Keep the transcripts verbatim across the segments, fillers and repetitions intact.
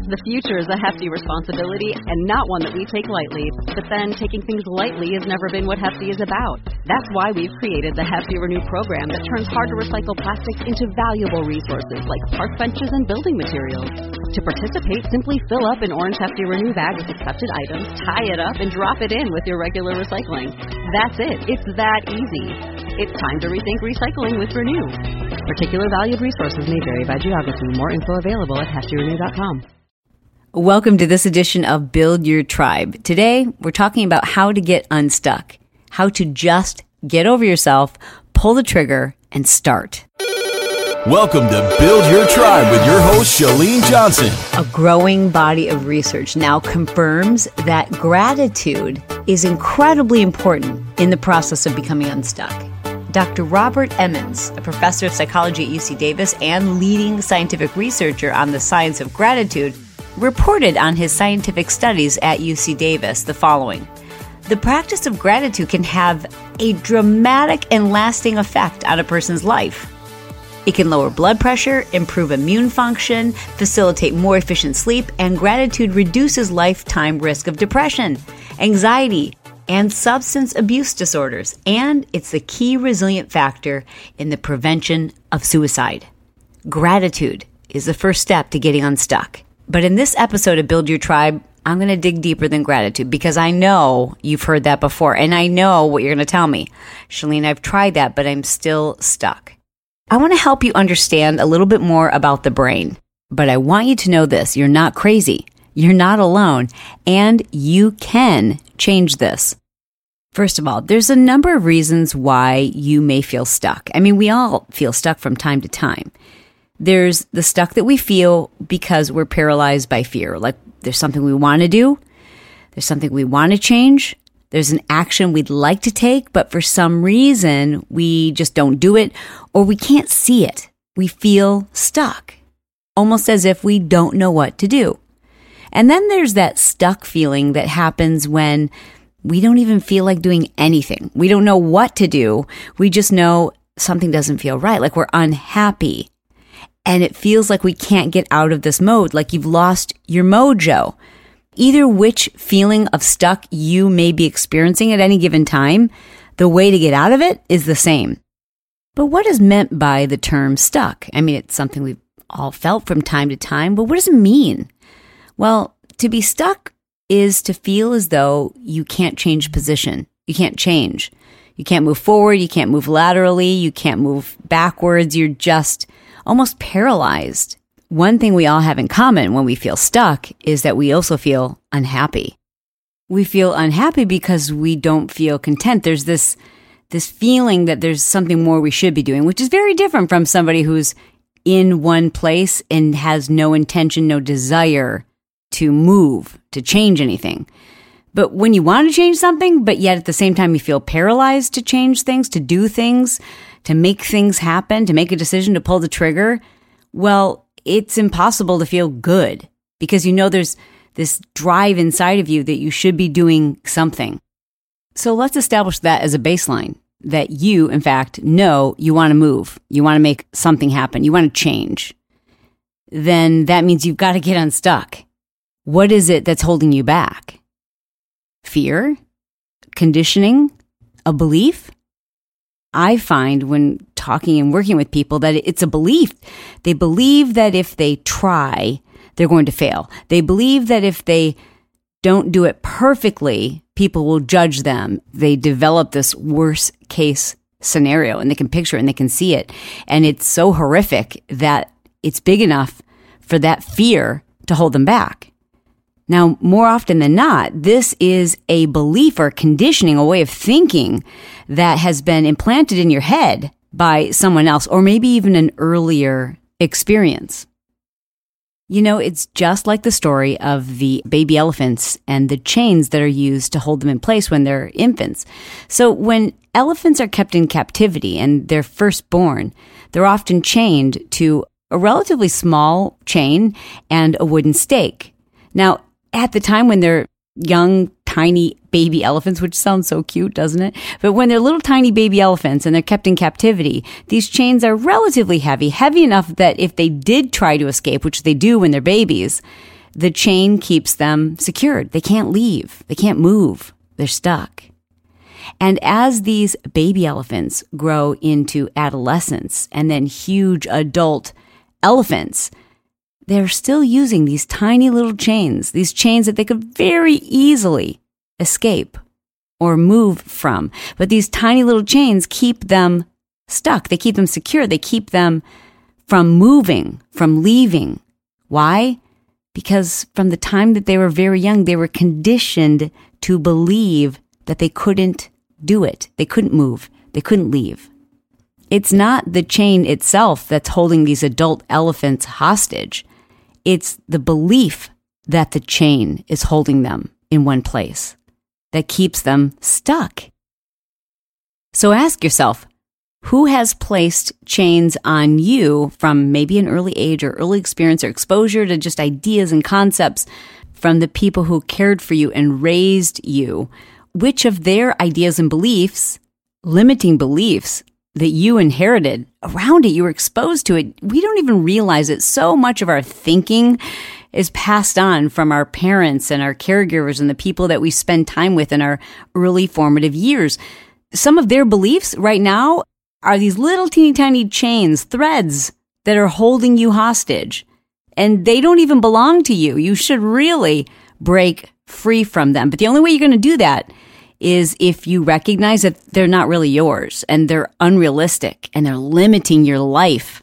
The future is a hefty responsibility and not one that we take lightly. But then taking things lightly has never been what Hefty is about. That's why we've created the Hefty Renew program that turns hard-to-recycle plastics into valuable resources like park benches and building materials. To participate, simply fill up an orange Hefty Renew bag with accepted items, tie it up, and drop it in with your regular recycling. That's it. It's that easy. It's time to rethink recycling with Renew. Particular valued resources may vary by geography. More info available at hefty renew dot com. Welcome to this edition of Build Your Tribe. Today, we're talking about how to get unstuck, how to just get over yourself, pull the trigger, and start. Welcome to Build Your Tribe with your host, Chalene Johnson. A growing body of research now confirms that gratitude is incredibly important in the process of becoming unstuck. Doctor Robert Emmons, a professor of psychology at U C Davis and leading scientific researcher on the science of gratitude, reported on his scientific studies at U C Davis the following. The practice of gratitude can have a dramatic and lasting effect on a person's life. It can lower blood pressure, improve immune function, facilitate more efficient sleep, and gratitude reduces lifetime risk of depression, anxiety, and substance abuse disorders. And it's the key resilient factor in the prevention of suicide. Gratitude is the first step to getting unstuck. But in this episode of Build Your Tribe, I'm going to dig deeper than gratitude because I know you've heard that before, and I know what you're going to tell me. Chalene, I've tried that, but I'm still stuck. I want to help you understand a little bit more about the brain, but I want you to know this. You're not crazy. You're not alone, and you can change this. First of all, there's a number of reasons why you may feel stuck. I mean, we all feel stuck from time to time. There's the stuck that we feel because we're paralyzed by fear. Like there's something we want to do. There's something we want to change. There's an action we'd like to take, but for some reason, we just don't do it or we can't see it. We feel stuck, almost as if we don't know what to do. And then there's that stuck feeling that happens when we don't even feel like doing anything. We don't know what to do. We just know something doesn't feel right, like we're unhappy. And it feels like we can't get out of this mode, like you've lost your mojo. Either which feeling of stuck you may be experiencing at any given time, the way to get out of it is the same. But what is meant by the term stuck? I mean, it's something we've all felt from time to time, but what does it mean? Well, to be stuck is to feel as though you can't change position. You can't change. You can't move forward. You can't move laterally. You can't move backwards. You're just almost paralyzed. One thing we all have in common when we feel stuck is that we also feel unhappy. We feel unhappy because we don't feel content. There's this this feeling that there's something more we should be doing, which is very different from somebody who's in one place and has no intention, no desire to move, to change anything. But when you want to change something, but yet at the same time you feel paralyzed to change things, to do things, to make things happen, to make a decision, to pull the trigger, well, it's impossible to feel good because you know there's this drive inside of you that you should be doing something. So let's establish that as a baseline, that you, in fact, know you want to move. You want to make something happen. You want to change. Then that means you've got to get unstuck. What is it that's holding you back? Fear? Conditioning? A belief? I find when talking and working with people that it's a belief. They believe that if they try, they're going to fail. They believe that if they don't do it perfectly, people will judge them. They develop this worst case scenario and they can picture it and they can see it. And it's so horrific that it's big enough for that fear to hold them back. Now, more often than not, this is a belief or conditioning, a way of thinking that has been implanted in your head by someone else, or maybe even an earlier experience. You know, it's just like the story of the baby elephants and the chains that are used to hold them in place when they're infants. So when elephants are kept in captivity and they're first born, they're often chained to a relatively small chain and a wooden stake. Now, at the time when they're young, tiny baby elephants, which sounds so cute, doesn't it? But when they're little tiny baby elephants and they're kept in captivity, these chains are relatively heavy, heavy enough that if they did try to escape, which they do when they're babies, the chain keeps them secured. They can't leave. They can't move. They're stuck. And as these baby elephants grow into adolescents and then huge adult elephants, they're still using these tiny little chains, these chains that they could very easily escape or move from. But these tiny little chains keep them stuck. They keep them secure. They keep them from moving, from leaving. Why? Because from the time that they were very young, they were conditioned to believe that they couldn't do it. They couldn't move. They couldn't leave. It's not the chain itself that's holding these adult elephants hostage. It's the belief that the chain is holding them in one place that keeps them stuck. So ask yourself, who has placed chains on you from maybe an early age or early experience or exposure to just ideas and concepts from the people who cared for you and raised you? Which of their ideas and beliefs, limiting beliefs that you inherited around it, you were exposed to it, we don't even realize it. So much of our thinking is passed on from our parents and our caregivers and the people that we spend time with in our early formative years. Some of their beliefs right now are these little teeny tiny chains, threads that are holding you hostage. And they don't even belong to you. You should really break free from them. But the only way you're going to do that is if you recognize that they're not really yours and they're unrealistic and they're limiting your life.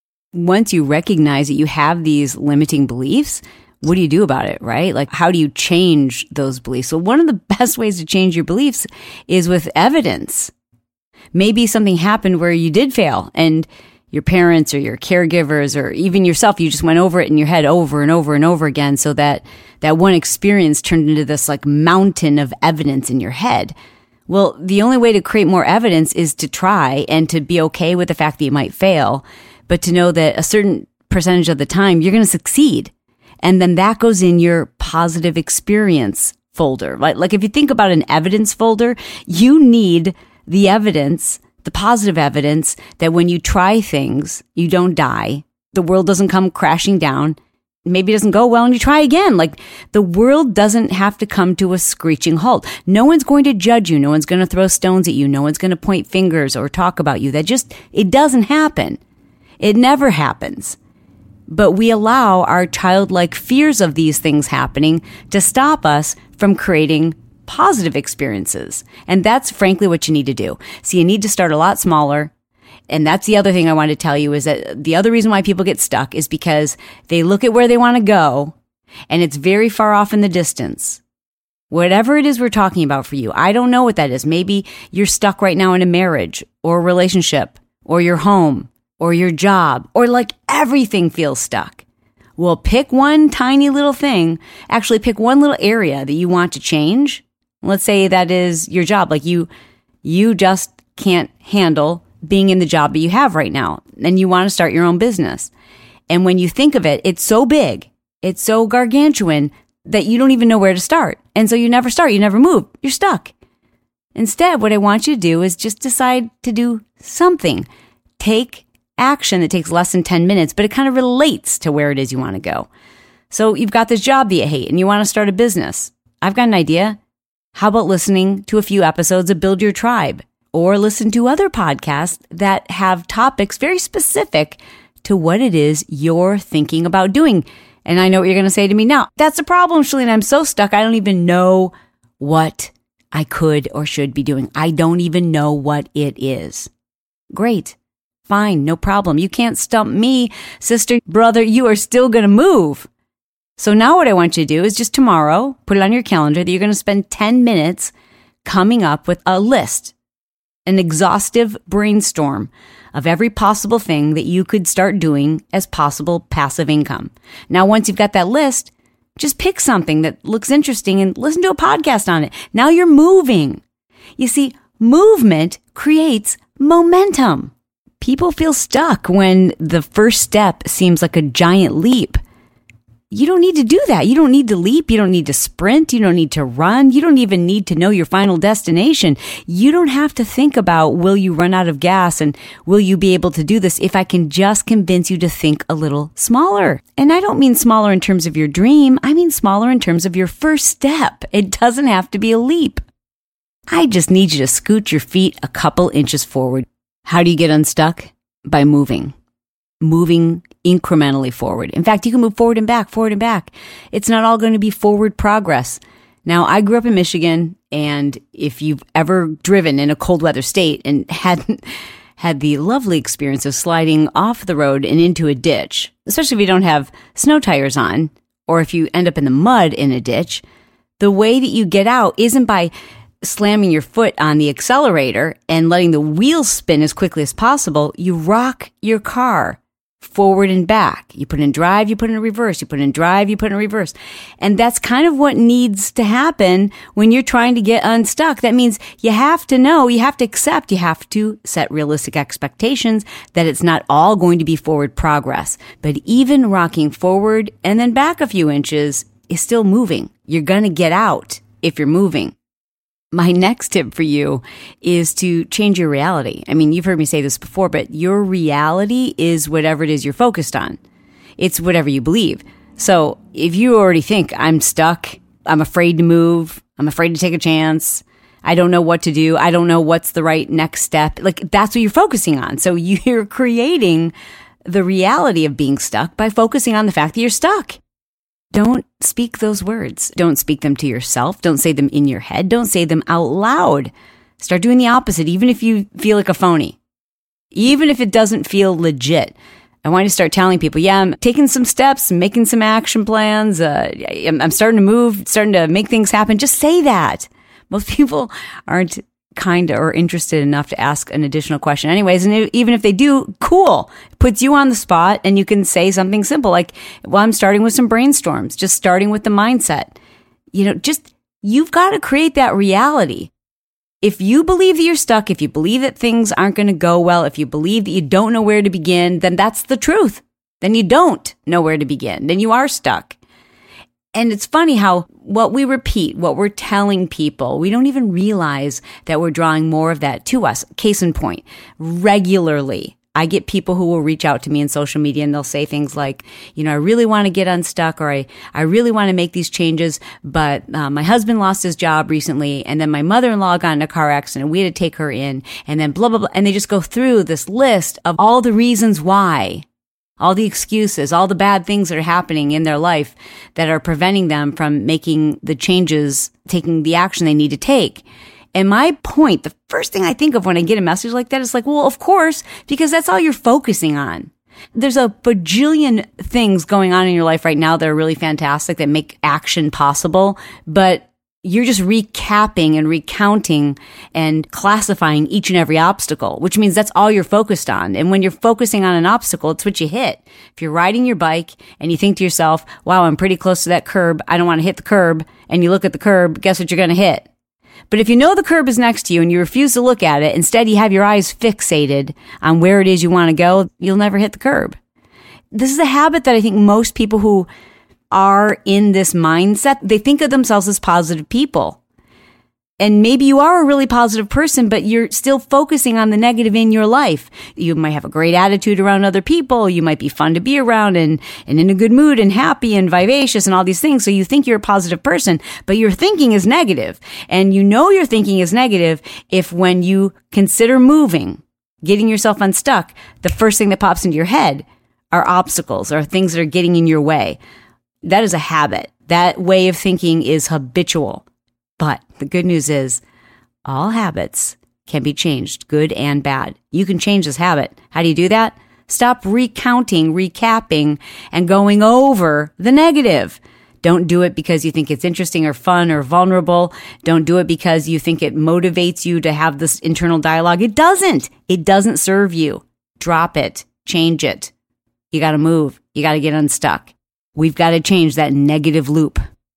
Once you recognize that you have these limiting beliefs, what do you do about it, right? Like, how do you change those beliefs? So one of the best ways to change your beliefs is with evidence. Maybe something happened where you did fail and your parents or your caregivers or even yourself, you just went over it in your head over and over and over again, so that that one experience turned into this like mountain of evidence in your head. Well, the only way to create more evidence is to try and to be okay with the fact that you might fail, but to know that a certain percentage of the time you're going to succeed. And then that goes in your positive experience folder. Like, like if you think about an evidence folder, you need the evidence, the positive evidence that when you try things, you don't die. The world doesn't come crashing down. Maybe it doesn't go well and you try again. Like, the world doesn't have to come to a screeching halt. No one's going to judge you. No one's going to throw stones at you. No one's going to point fingers or talk about you. That just, it doesn't happen. It never happens. But we allow our childlike fears of these things happening to stop us from creating positive experiences. And that's frankly what you need to do. So you need to start a lot smaller. And that's the other thing I wanted to tell you, is that the other reason why people get stuck is because they look at where they want to go and it's very far off in the distance. Whatever it is we're talking about for you, I don't know what that is. Maybe you're stuck right now in a marriage or a relationship or your home or your job, or like everything feels stuck. Well, pick one tiny little thing. Actually, pick one little area that you want to change. Let's say that is your job. Like you, you just can't handle being in the job that you have right now, and you want to start your own business. And when you think of it, it's so big, it's so gargantuan that you don't even know where to start. And so you never start, you never move, you're stuck. Instead, what I want you to do is just decide to do something. Take action that takes less than ten minutes, but it kind of relates to where it is you want to go. So you've got this job that you hate and you want to start a business. I've got an idea. How about listening to a few episodes of Build Your Tribe, or listen to other podcasts that have topics very specific to what it is you're thinking about doing? And I know what you're going to say to me now. That's the problem, Chalene. I'm so stuck. I don't even know what I could or should be doing. I don't even know what it is. Great. Fine, no problem. You can't stump me, sister, brother. You are still going to move. So now what I want you to do is just tomorrow, put it on your calendar that you're going to spend ten minutes coming up with a list, an exhaustive brainstorm of every possible thing that you could start doing as possible passive income. Now, once you've got that list, just pick something that looks interesting and listen to a podcast on it. Now you're moving. You see, movement creates momentum. People feel stuck when the first step seems like a giant leap. you don't need to do that. You don't need to leap. You don't need to sprint. You don't need to run. You don't even need to know your final destination. You don't have to think about, will you run out of gas and will you be able to do this, if I can just convince you to think a little smaller. And I don't mean smaller in terms of your dream. I mean smaller in terms of your first step. It doesn't have to be a leap. I just need you to scoot your feet a couple inches forward. How do you get unstuck? By moving. Moving incrementally forward. In fact, you can move forward and back, forward and back. It's not all going to be forward progress. Now, I grew up in Michigan, and if you've ever driven in a cold weather state and hadn't had the lovely experience of sliding off the road and into a ditch, especially if you don't have snow tires on, or if you end up in the mud in a ditch, the way that you get out isn't by slamming your foot on the accelerator and letting the wheels spin as quickly as possible. You rock your car forward and back. You put in drive, you put in reverse, you put in drive, you put in reverse. And that's kind of what needs to happen when you're trying to get unstuck. That means you have to know, you have to accept, you have to set realistic expectations that it's not all going to be forward progress. But even rocking forward and then back a few inches is still moving. You're going to get out if you're moving. My next tip for you is to change your reality. I mean, you've heard me say this before, but your reality is whatever it is you're focused on. It's whatever you believe. So if you already think, I'm stuck, I'm afraid to move, I'm afraid to take a chance, I don't know what to do, I don't know what's the right next step, like that's what you're focusing on. So you're creating the reality of being stuck by focusing on the fact that you're stuck. Don't speak those words. Don't speak them to yourself. Don't say them in your head. Don't say them out loud. Start doing the opposite, even if you feel like a phony. Even if it doesn't feel legit. I want you to start telling people, yeah, I'm taking some steps, making some action plans. Uh, I'm starting to move, starting to make things happen. Just say that. Most people aren't kind or interested enough to ask an additional question anyways. And even if they do, cool. It puts you on the spot and you can say something simple like, well, I'm starting with some brainstorms, just starting with the mindset. You know, just, you've got to create that reality. If you believe that you're stuck, if you believe that things aren't going to go well, if you believe that you don't know where to begin, then that's the truth. Then you don't know where to begin. Then you are stuck. And it's funny how what we repeat, what we're telling people, we don't even realize that we're drawing more of that to us. Case in point, regularly, I get people who will reach out to me in social media and they'll say things like, you know, I really want to get unstuck, or I, I really want to make these changes, but uh, my husband lost his job recently, and then my mother-in-law got in a car accident, we had to take her in, and then blah, blah, blah. And they just go through this list of all the reasons why. All the excuses, all the bad things that are happening in their life that are preventing them from making the changes, taking the action they need to take. And my point, the first thing I think of when I get a message like that is like, well, of course, because that's all you're focusing on. There's a bajillion things going on in your life right now that are really fantastic, that make action possible, but you're just recapping and recounting and classifying each and every obstacle, which means that's all you're focused on. And when you're focusing on an obstacle, it's what you hit. If you're riding your bike and you think to yourself, wow, I'm pretty close to that curb, I don't want to hit the curb, and you look at the curb, guess what you're going to hit? But if you know the curb is next to you and you refuse to look at it, instead you have your eyes fixated on where it is you want to go, you'll never hit the curb. This is a habit that I think most people who are in this mindset, they think of themselves as positive people. And maybe you are a really positive person, but you're still focusing on the negative in your life. You might have a great attitude around other people. You might be fun to be around and, and in a good mood and happy and vivacious and all these things. So you think you're a positive person, but your thinking is negative. And you know your thinking is negative if when you consider moving, getting yourself unstuck, the first thing that pops into your head are obstacles or things that are getting in your way. That is a habit. That way of thinking is habitual. But the good news is all habits can be changed, good and bad. You can change this habit. How do you do that? Stop recounting, recapping, and going over the negative. Don't do it because you think it's interesting or fun or vulnerable. Don't do it because you think it motivates you to have this internal dialogue. It doesn't. It doesn't serve you. Drop it. Change it. You got to move. You got to get unstuck. We've got to change that negative loop.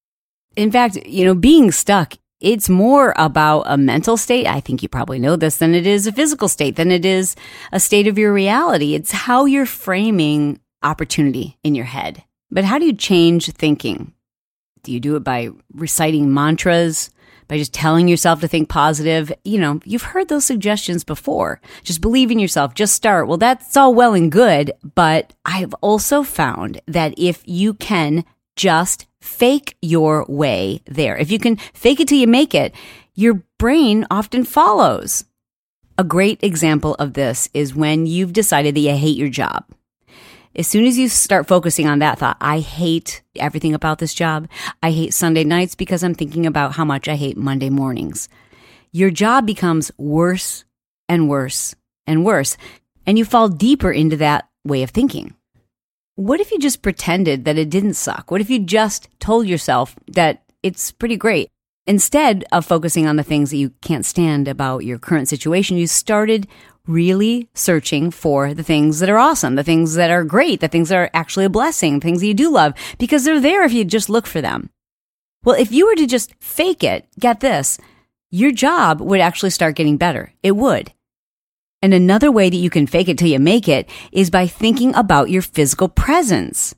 In fact, you know, being stuck, it's more about a mental state. I think you probably know this, than it is a physical state, than it is a state of your reality. It's how you're framing opportunity in your head. But how do you change thinking? Do you do it by reciting mantras? By just telling yourself to think positive? You know, you've heard those suggestions before. Just believe in yourself. Just start. Well, that's all well and good. But I've also found that if you can just fake your way there, if you can fake it till you make it, your brain often follows. A great example of this is when you've decided that you hate your job. As soon as you start focusing on that thought, I hate everything about this job. I hate Sunday nights because I'm thinking about how much I hate Monday mornings. Your job becomes worse and worse and worse, and you fall deeper into that way of thinking. What if you just pretended that it didn't suck? What if you just told yourself that it's pretty great? Instead of focusing on the things that you can't stand about your current situation, you started really searching for the things that are awesome, the things that are great, the things that are actually a blessing, things that you do love, because they're there if you just look for them. Well, if you were to just fake it, get this, your job would actually start getting better. It would. And another way that you can fake it till you make it is by thinking about your physical presence.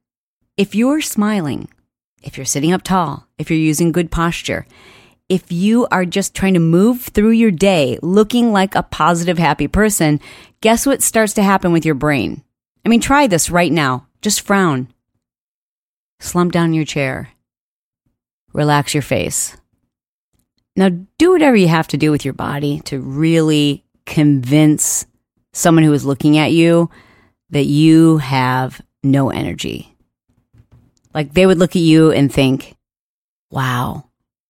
If you're smiling, if you're sitting up tall, if you're using good posture, if you are just trying to move through your day looking like a positive, happy person, guess what starts to happen with your brain? I mean, try this right now. Just frown. Slump down in your chair. Relax your face. Now, do whatever you have to do with your body to really convince someone who is looking at you that you have no energy. Like they would look at you and think, wow,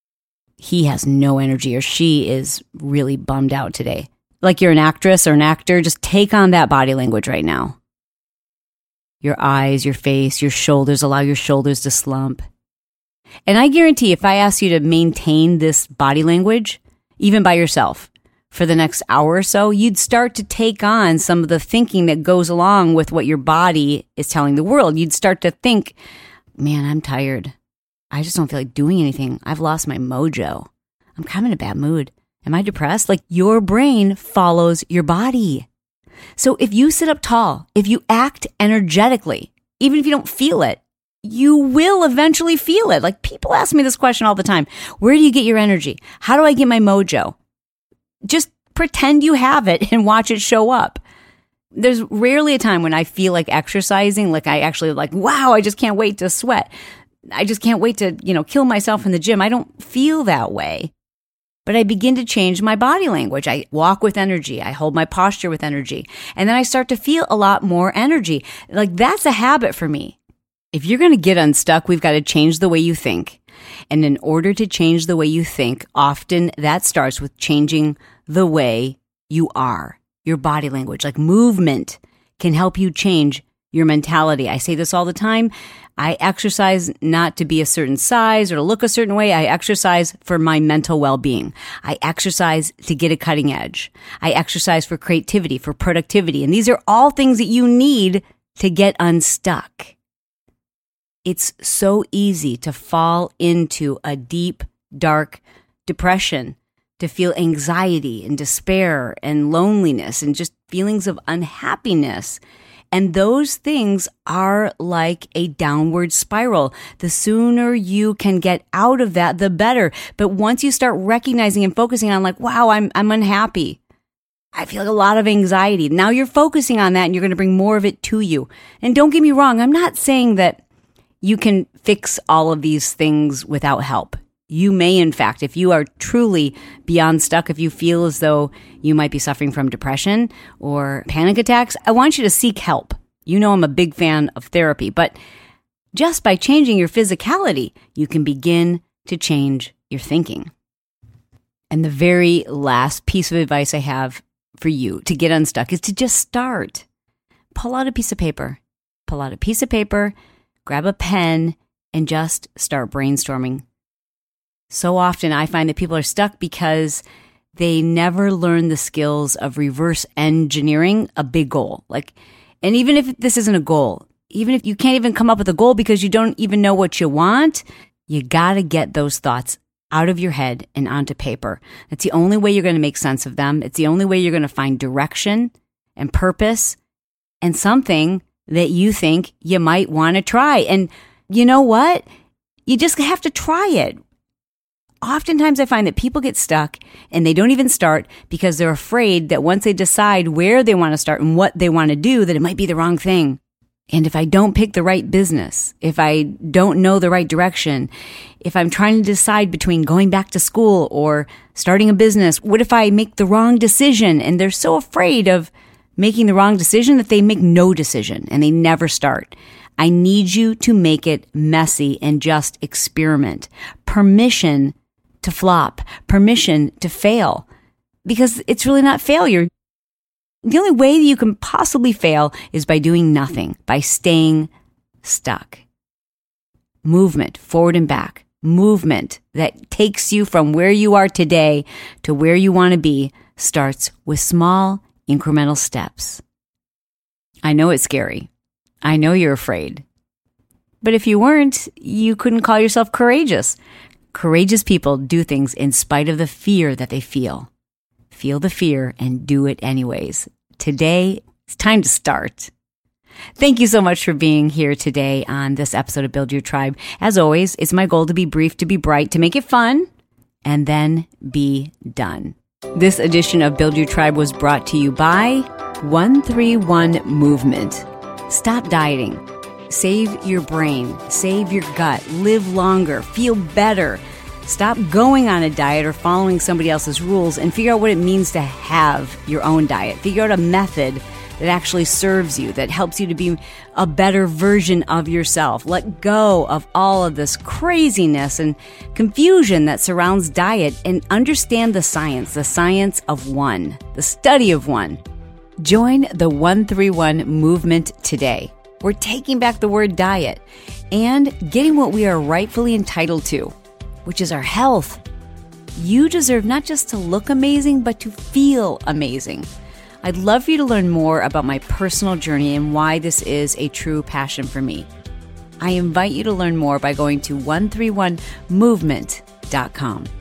he has no energy, or she is really bummed out today. Like you're an actress or an actor, just take on that body language right now. Your eyes, your face, your shoulders, allow your shoulders to slump. And I guarantee if I ask you to maintain this body language, even by yourself, for the next hour or so, you'd start to take on some of the thinking that goes along with what your body is telling the world. You'd start to think, man, I'm tired. I just don't feel like doing anything. I've lost my mojo. I'm kind of in a bad mood. Am I depressed? Like your brain follows your body. So if you sit up tall, if you act energetically, even if you don't feel it, you will eventually feel it. Like people ask me this question all the time. Where do you get your energy? How do I get my mojo? Just pretend you have it and watch it show up. There's rarely a time when I feel like exercising, like I actually like, wow, I just can't wait to sweat. I just can't wait to, you know, kill myself in the gym. I don't feel that way. But I begin to change my body language. I walk with energy. I hold my posture with energy. And then I start to feel a lot more energy. Like that's a habit for me. If you're going to get unstuck, we've got to change the way you think. And in order to change the way you think, often that starts with changing the way you are. Your body language, like movement, can help you change your mentality. I say this all the time. I exercise not to be a certain size or to look a certain way. I exercise for my mental well-being. I exercise to get a cutting edge. I exercise for creativity, for productivity. And these are all things that you need to get unstuck. It's so easy to fall into a deep, dark depression, to feel anxiety and despair and loneliness and just feelings of unhappiness. And those things are like a downward spiral. The sooner you can get out of that, the better. But once you start recognizing and focusing on like, wow, I'm I'm unhappy. I feel like a lot of anxiety. Now you're focusing on that and you're going to bring more of it to you. And don't get me wrong, I'm not saying that you can fix all of these things without help. You may, in fact, if you are truly beyond stuck, if you feel as though you might be suffering from depression or panic attacks, I want you to seek help. You know I'm a big fan of therapy, but just by changing your physicality, you can begin to change your thinking. And the very last piece of advice I have for you to get unstuck is to just start. Pull out a piece of paper. Pull out a piece of paper, grab a pen, and just start brainstorming. So often I find that people are stuck because they never learn the skills of reverse engineering a big goal. Like, and even if this isn't a goal, even if you can't even come up with a goal because you don't even know what you want, you got to get those thoughts out of your head and onto paper. That's the only way you're going to make sense of them. It's the only way you're going to find direction and purpose and something that you think you might want to try. And you know what? You just have to try it. Oftentimes I find that people get stuck and they don't even start because they're afraid that once they decide where they want to start and what they want to do, that it might be the wrong thing. And if I don't pick the right business, if I don't know the right direction, if I'm trying to decide between going back to school or starting a business, what if I make the wrong decision? And they're so afraid of making the wrong decision that they make no decision and they never start. I need you to make it messy and just experiment. Permission to flop, permission to fail, because it's really not failure. The only way that you can possibly fail is by doing nothing, by staying stuck. Movement, forward and back, movement that takes you from where you are today to where you want to be starts with small, incremental steps. I know it's scary. I know you're afraid. But if you weren't, you couldn't call yourself courageous. Courageous people do things in spite of the fear that they feel. Feel the fear and do it anyways. Today, it's time to start. Thank you so much for being here today on this episode of Build Your Tribe. As always, it's my goal to be brief, to be bright, to make it fun, and then be done. This edition of Build Your Tribe was brought to you by one three one Movement. Stop dieting. Save your brain, save your gut, live longer, feel better. Stop going on a diet or following somebody else's rules and figure out what it means to have your own diet. Figure out a method that actually serves you, that helps you to be a better version of yourself. Let go of all of this craziness and confusion that surrounds diet and understand the science, the science of one, the study of one. Join the one three one Movement today. We're taking back the word diet and getting what we are rightfully entitled to, which is our health. You deserve not just to look amazing, but to feel amazing. I'd love for you to learn more about my personal journey and why this is a true passion for me. I invite you to learn more by going to one three one movement dot com.